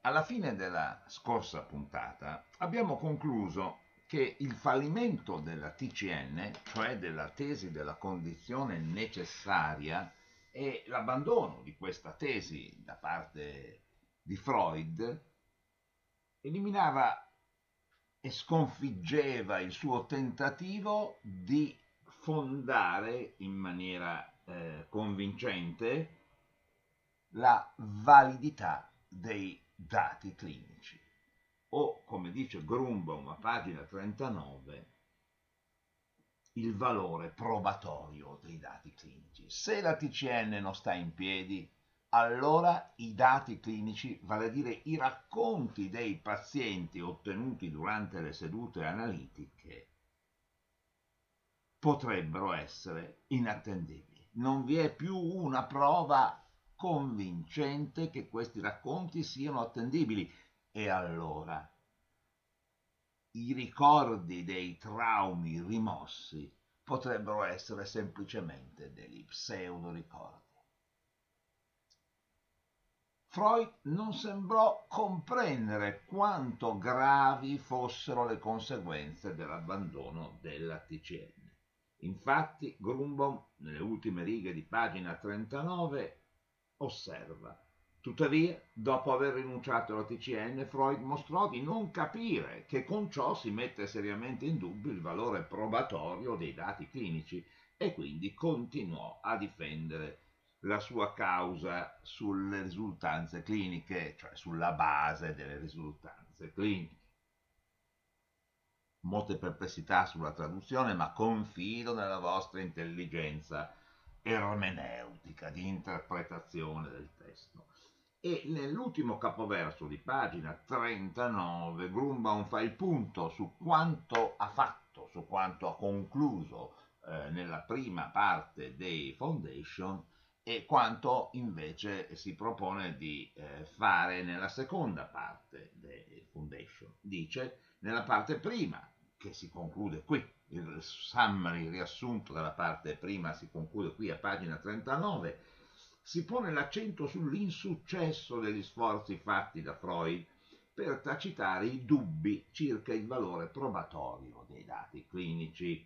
Alla fine della scorsa puntata abbiamo concluso che il fallimento della TCN, cioè della tesi della condizione necessaria, e l'abbandono di questa tesi da parte di Freud eliminava e sconfiggeva il suo tentativo di fondare in maniera convincente la validità dei dati clinici, o come dice Grunbaum a pagina 39, il valore probatorio dei dati clinici. Se la TCN non sta in piedi, allora i dati clinici, vale a dire i racconti dei pazienti ottenuti durante le sedute analitiche, potrebbero essere inattendibili. Non vi è più una prova convincente che questi racconti siano attendibili, e allora i ricordi dei traumi rimossi potrebbero essere semplicemente degli pseudoricordi. Freud non sembrò comprendere quanto gravi fossero le conseguenze dell'abbandono della TCN. Infatti Grunbaum, nelle ultime righe di pagina 39, osserva: tuttavia, dopo aver rinunciato alla TCN, Freud mostrò di non capire che con ciò si mette seriamente in dubbio il valore probatorio dei dati clinici e quindi continuò a difendere la sua causa sulle risultanze cliniche, cioè sulla base delle risultanze cliniche. Molte perplessità sulla traduzione, ma confido nella vostra intelligenza ermeneutica, di interpretazione del testo. E nell'ultimo capoverso di pagina 39 Grunbaum fa il punto su quanto ha fatto, su quanto ha concluso nella prima parte dei Foundation e quanto invece si propone di fare nella seconda parte dei Foundation. Dice, nella parte prima, che si conclude qui, il summary, il riassunto della parte prima si conclude qui a pagina 39, si pone l'accento sull'insuccesso degli sforzi fatti da Freud per tacitare i dubbi circa il valore probatorio dei dati clinici.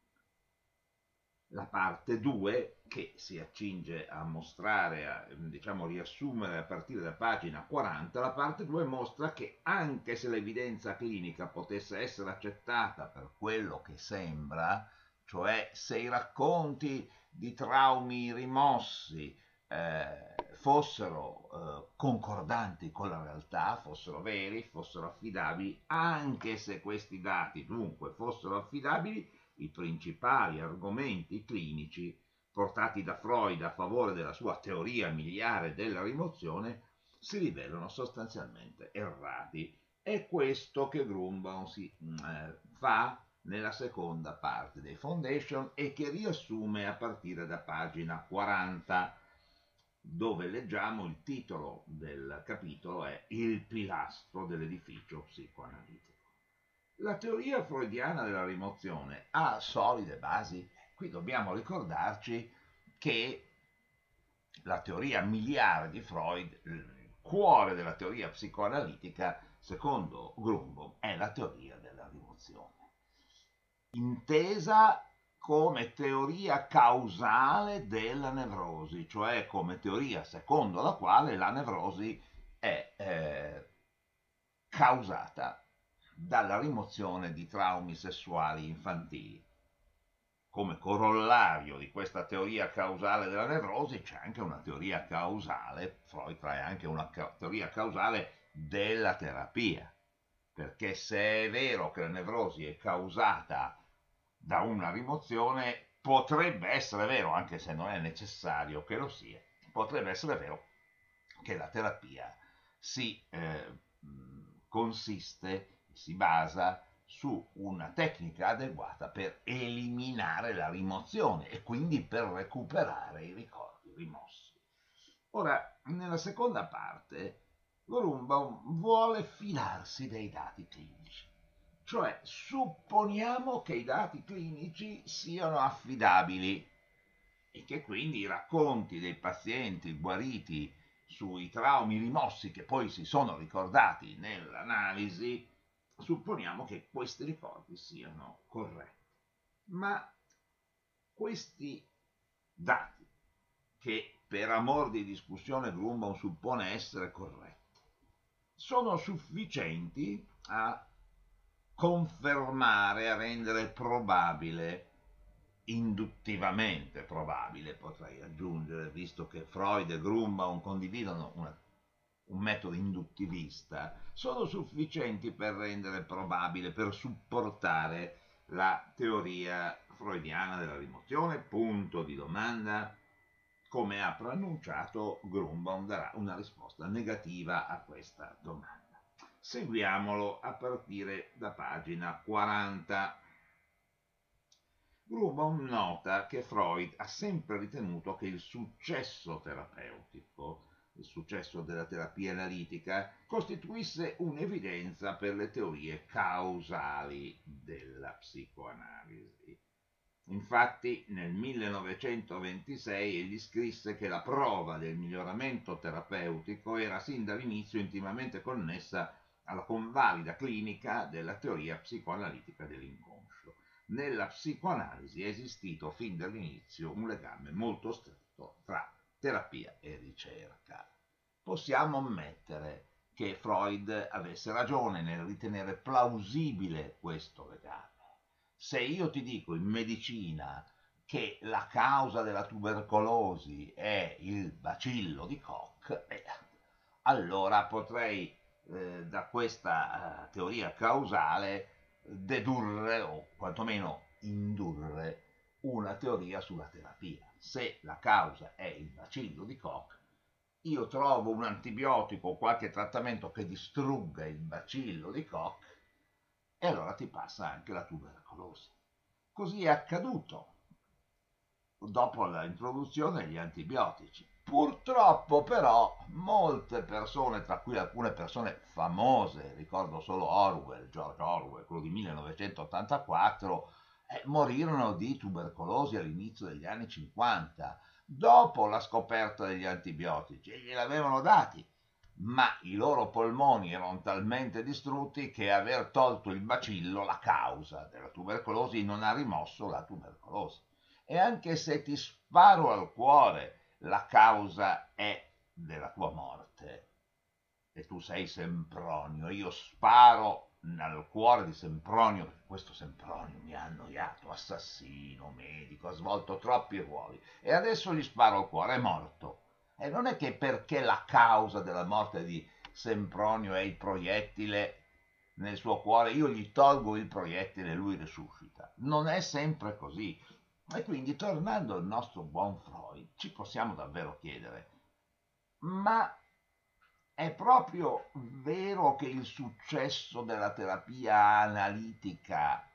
La parte 2, che si accinge a mostrare, a riassumere a partire da pagina 40, la parte 2 mostra che anche se l'evidenza clinica potesse essere accettata per quello che sembra, cioè se i racconti di traumi rimossi fossero concordanti con la realtà, fossero veri, fossero affidabili, anche se questi dati dunque fossero affidabili, i principali argomenti clinici portati da Freud a favore della sua teoria miliare della rimozione si rivelano sostanzialmente errati. È questo che Grunbaum fa nella seconda parte dei Foundation e che riassume a partire da pagina 40, dove leggiamo il titolo del capitolo è Il pilastro dell'edificio psicoanalitico. La teoria freudiana della rimozione ha solide basi. Qui dobbiamo ricordarci che la teoria miliare di Freud, il cuore della teoria psicoanalitica, secondo Grunbaum, è la teoria della rimozione, intesa come teoria causale della nevrosi, cioè come teoria secondo la quale la nevrosi è causata dalla rimozione di traumi sessuali infantili. Come corollario di questa teoria causale della nevrosi c'è anche una teoria causale, Freud trae anche una teoria causale della terapia, perché se è vero che la nevrosi è causata da una rimozione, potrebbe essere vero, anche se non è necessario che lo sia, potrebbe essere vero che la terapia si basa su una tecnica adeguata per eliminare la rimozione e quindi per recuperare i ricordi rimossi. Ora, nella seconda parte, Grunbaum vuole fidarsi dei dati clinici, cioè supponiamo che i dati clinici siano affidabili e che quindi i racconti dei pazienti guariti sui traumi rimossi che poi si sono ricordati nell'analisi, supponiamo che questi ricordi siano corretti. Ma questi dati, che per amor di discussione Grumbaum suppone essere corretti, sono sufficienti a confermare, a rendere probabile, induttivamente probabile, potrei aggiungere, visto che Freud e Grumbaum condividono un metodo induttivista, sono sufficienti per rendere probabile, per supportare la teoria freudiana della rimozione? Punto di domanda. Come ha preannunciato, Grumbaum darà una risposta negativa a questa domanda. Seguiamolo a partire da pagina 40. Grumbaum nota che Freud ha sempre ritenuto che il successo terapeutico, il successo della terapia analitica, costituisse un'evidenza per le teorie causali della psicoanalisi. Infatti nel 1926 egli scrisse che la prova del miglioramento terapeutico era sin dall'inizio intimamente connessa alla convalida clinica della teoria psicoanalitica dell'inconscio. Nella psicoanalisi è esistito fin dall'inizio un legame molto stretto tra terapia e ricerca. Possiamo ammettere che Freud avesse ragione nel ritenere plausibile questo legame. Se io ti dico in medicina che la causa della tubercolosi è il bacillo di Koch, allora potrei da questa teoria causale dedurre o quantomeno indurre una teoria sulla terapia. Se la causa è il bacillo di Koch, io trovo un antibiotico o qualche trattamento che distrugga il bacillo di Koch e allora ti passa anche la tubercolosi. Così è accaduto dopo l'introduzione degli antibiotici. Purtroppo però molte persone, tra cui alcune persone famose, ricordo solo Orwell, George Orwell, quello di 1984, morirono di tubercolosi all'inizio degli anni 50, dopo la scoperta degli antibiotici, e gliel'avevano dati, ma i loro polmoni erano talmente distrutti che aver tolto il bacillo, la causa della tubercolosi, non ha rimosso la tubercolosi. E anche se ti sparo al cuore, la causa è della tua morte e tu sei Sempronio, io sparo al cuore di Sempronio, perché questo Sempronio mi ha annoiato, assassino, medico, ha svolto troppi ruoli, e adesso gli sparo al cuore, è morto. E non è che perché la causa della morte di Sempronio è il proiettile nel suo cuore, io gli tolgo il proiettile e lui risuscita. Non è sempre così. E quindi, tornando al nostro buon Freud, ci possiamo davvero chiedere, ma è proprio vero che il successo della terapia analitica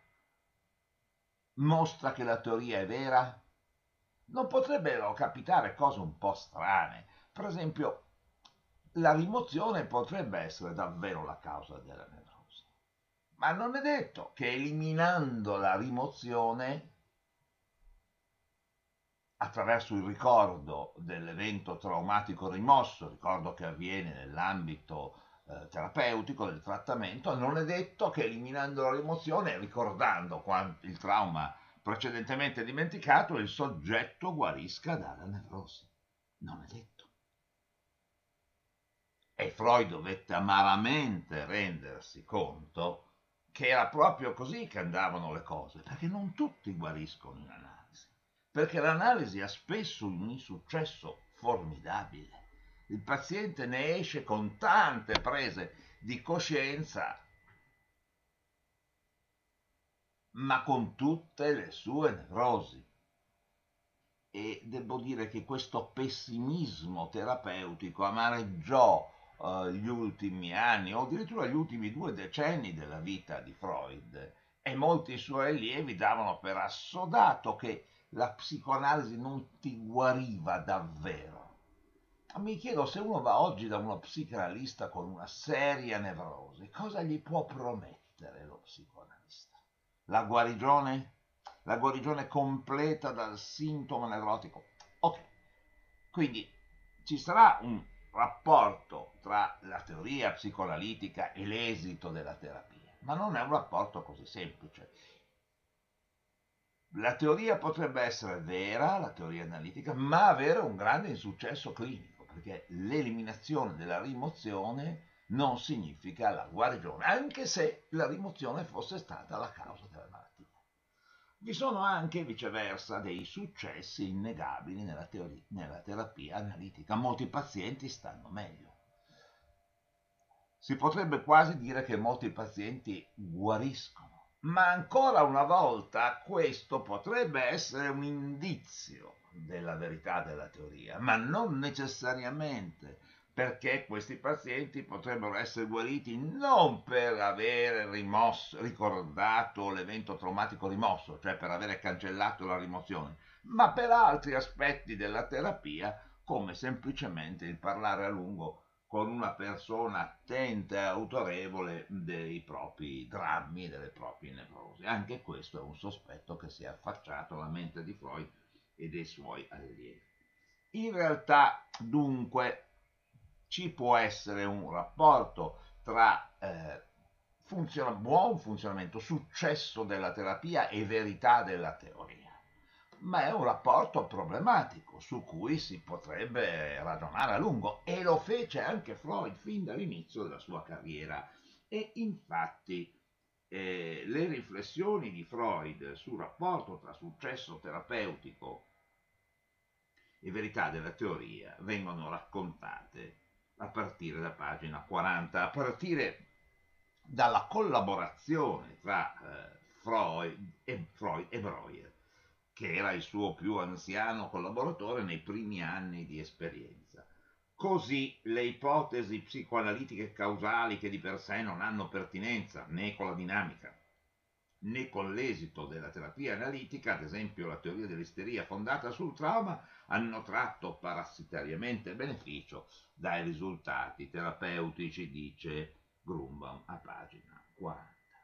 mostra che la teoria è vera? Non potrebbero capitare cose un po' strane. Per esempio, la rimozione potrebbe essere davvero la causa della nevrosi, ma non è detto che eliminando la rimozione, attraverso il ricordo dell'evento traumatico rimosso, ricordo che avviene nell'ambito terapeutico del trattamento, non è detto che eliminando la rimozione, ricordando il trauma precedentemente dimenticato, il soggetto guarisca dalla nevrosi. Non è detto. E Freud dovette amaramente rendersi conto che era proprio così che andavano le cose, perché non tutti guariscono in analisi, perché l'analisi ha spesso un insuccesso formidabile. Il paziente ne esce con tante prese di coscienza, ma con tutte le sue nevrosi. E devo dire che questo pessimismo terapeutico amareggiò gli ultimi anni o addirittura gli ultimi 2 decenni della vita di Freud, e molti suoi allievi davano per assodato che la psicoanalisi non ti guariva davvero. Mi chiedo, se uno va oggi da uno psicanalista con una seria nevrosi, cosa gli può promettere lo psicoanalista? La guarigione? La guarigione completa dal sintomo nevrotico? Ok, quindi ci sarà rapporto tra la teoria psicoanalitica e l'esito della terapia, ma non è un rapporto così semplice. La teoria potrebbe essere vera, la teoria analitica, ma avere un grande insuccesso clinico, perché l'eliminazione della rimozione non significa la guarigione, anche se la rimozione fosse stata la causa della malattia. Vi sono anche, viceversa, dei successi innegabili nella terapia analitica. Molti pazienti stanno meglio. Si potrebbe quasi dire che molti pazienti guariscono, ma ancora una volta questo potrebbe essere un indizio della verità della teoria, ma non necessariamente, perché questi pazienti potrebbero essere guariti non per aver ricordato l'evento traumatico rimosso, cioè per aver cancellato la rimozione, ma per altri aspetti della terapia, come semplicemente il parlare a lungo con una persona attenta e autorevole dei propri drammi e delle proprie nevrosi. Anche questo è un sospetto che si è affacciato alla mente di Freud e dei suoi allievi. In realtà, dunque, ci può essere un rapporto tra buon funzionamento, successo della terapia e verità della teoria, ma è un rapporto problematico su cui si potrebbe ragionare a lungo, e lo fece anche Freud fin dall'inizio della sua carriera. E infatti le riflessioni di Freud sul rapporto tra successo terapeutico e verità della teoria vengono raccontate a partire da pagina 40, a partire dalla collaborazione tra Freud e Breuer, che era il suo più anziano collaboratore nei primi anni di esperienza. Così le ipotesi psicoanalitiche causali, che di per sé non hanno pertinenza né con la dinamica né con l'esito della terapia analitica, ad esempio la teoria dell'isteria fondata sul trauma, hanno tratto parassitariamente beneficio dai risultati terapeutici, dice Grunbaum a pagina 40.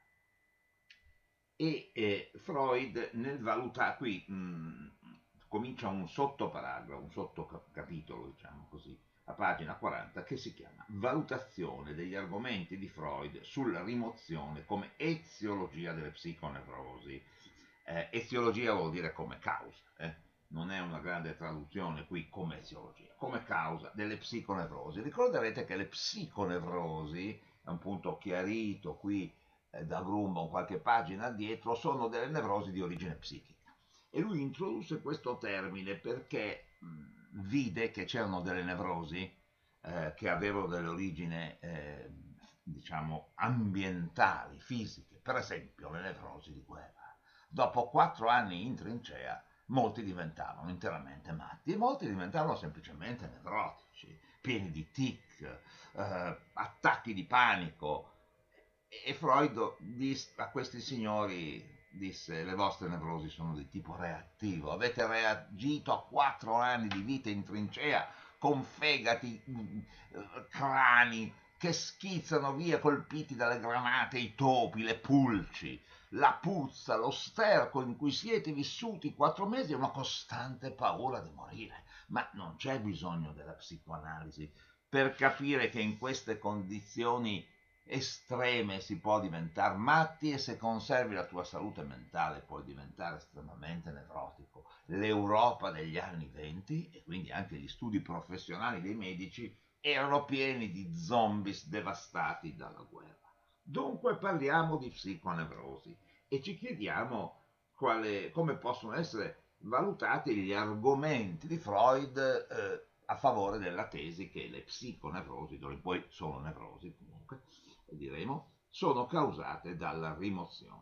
E Freud nel valutare, qui comincia un sottoparagrafo, un sottocapitolo, diciamo così, a pagina 40, che si chiama Valutazione degli argomenti di Freud sulla rimozione come eziologia delle psiconevrosi. Eziologia vuol dire come causa, non è una grande traduzione qui come eziologia, come causa delle psiconevrosi. Ricorderete che le psiconevrosi, è un punto chiarito qui da Grunbaum qualche pagina addietro, sono delle nevrosi di origine psichica. E lui introdusse questo termine perché vide che c'erano delle nevrosi che avevano delle origini, diciamo, ambientali, fisiche, per esempio le nevrosi di guerra. Dopo 4 anni in trincea, molti diventavano interamente matti e molti diventavano semplicemente nevrotici, pieni di tic, attacchi di panico. E Freud a questi signori disse: le vostre nevrosi sono di tipo reattivo, avete reagito a 4 anni di vita in trincea con fegati, crani che schizzano via colpiti dalle granate, i topi, le pulci, la puzza, lo sterco in cui siete vissuti 4 mesi e una costante paura di morire. Ma non c'è bisogno della psicoanalisi per capire che in queste condizioni estreme si può diventare matti, e se conservi la tua salute mentale puoi diventare estremamente nevrotico. L'Europa degli anni 20 e quindi anche gli studi professionali dei medici erano pieni di zombies devastati dalla guerra. Dunque parliamo di psiconevrosi e ci chiediamo come possono essere valutati gli argomenti di Freud a favore della tesi che le psiconevrosi, dove poi sono nevrosi comunque, diremo, sono causate dalla rimozione.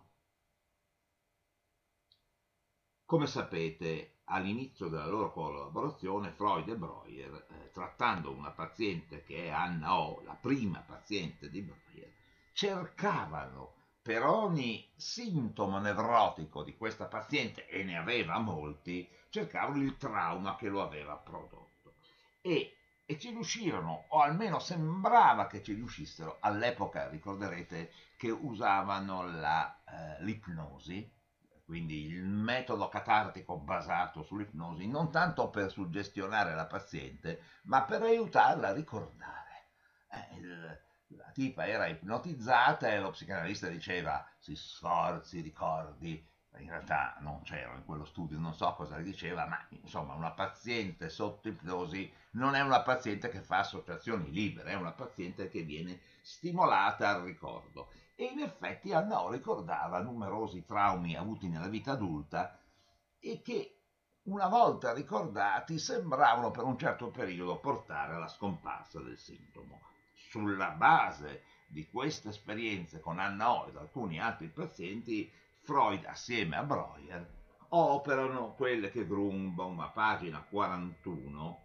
Come sapete, all'inizio della loro collaborazione, Freud e Breuer, trattando una paziente che è Anna O, la prima paziente di Breuer, cercavano per ogni sintomo nevrotico di questa paziente, e ne aveva molti, cercavano il trauma che lo aveva prodotto. E ci riuscirono, o almeno sembrava che ci riuscissero. All'epoca ricorderete che usavano l'ipnosi, quindi il metodo catartico basato sull'ipnosi, non tanto per suggestionare la paziente, ma per aiutarla a ricordare. La tipa era ipnotizzata e lo psicanalista diceva si sforzi, ricordi. In realtà non c'ero in quello studio, non so cosa diceva, ma insomma una paziente sotto ipnosi non è una paziente che fa associazioni libere, è una paziente che viene stimolata al ricordo. E in effetti Annò ricordava numerosi traumi avuti nella vita adulta e che una volta ricordati sembravano per un certo periodo portare alla scomparsa del sintomo. Sulla base di queste esperienze con Annò ed alcuni altri pazienti, Freud assieme a Breuer operano quelle che Grunbaum a pagina 41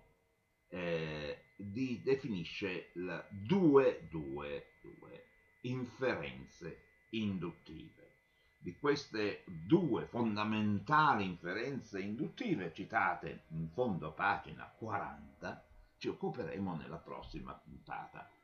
definisce il 2-2-2, inferenze induttive. Di queste due fondamentali inferenze induttive citate in fondo a pagina 40 ci occuperemo nella prossima puntata.